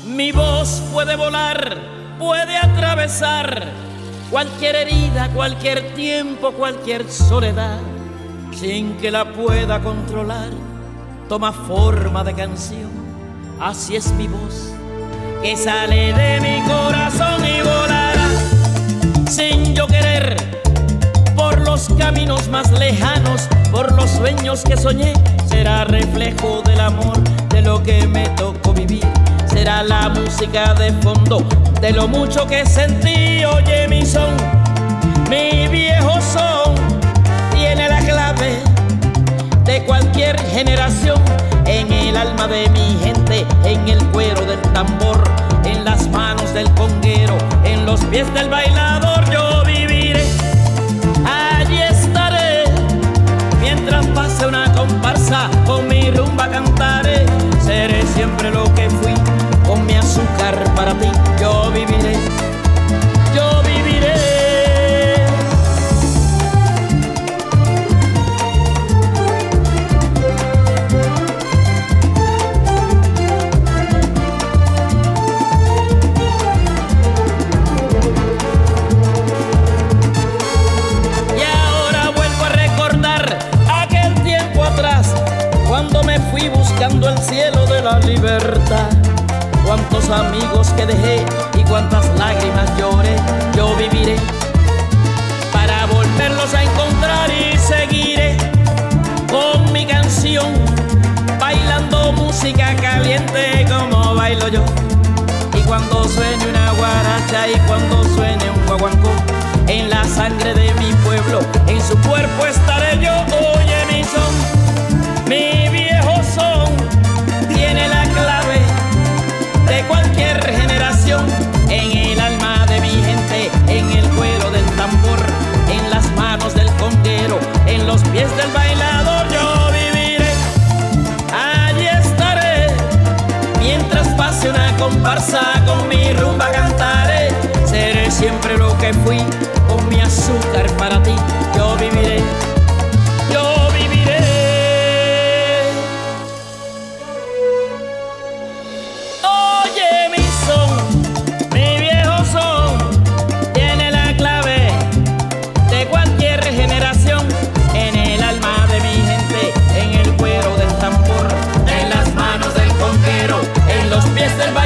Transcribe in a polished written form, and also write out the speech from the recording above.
Mi voz puede volar, puede atravesar cualquier herida, cualquier tiempo, cualquier soledad, sin que la pueda controlar. Toma forma de canción, así es mi voz, que sale de mi corazón y volará sin yo querer por los caminos más lejanos, por los sueños que soñé. Será reflejo del amor, de lo que me tocó vivir. Será la música de fondo de lo mucho que sentí. Oye mi son, mi viejo son, tiene la clave de cualquier generación. En el alma de mi gente, en el cuero del tambor, en las manos del conguero, en los pies del bailador. Yo viviré, allí estaré, mientras pase una comparsa, con mi rumba cantaré. Seré siempre lo que fui, con mi azúcar para ti. Yo viviré, yo viviré. Y ahora vuelvo a recordar aquel tiempo atrás, cuando me fui buscando el cielo de la libertad. Cuántos amigos que dejé y cuántas lágrimas lloré. Yo viviré para volverlos a encontrar y seguiré con mi canción, bailando música caliente como bailo yo. Y cuando suene una guaracha y cuando suene un guaguancó, en la sangre de mi pueblo, en su cuerpo estaré yo. Oye mi son, mi viejo son, tiene la clave de cualquier generación. En el alma de mi gente, en el cuero del tambor, en las manos del conguero, en los pies del bailador. Yo viviré, allí estaré, mientras pase una comparsa, con mi rumba cantaré. Seré siempre lo que fui, con mi azúcar para ti. Yo viviré, yo viviré. Oye mi son, mi viejo son, tiene la clave de cualquier generación. En el alma de mi gente, en el cuero del tambor, en las manos del conguero, en los pies del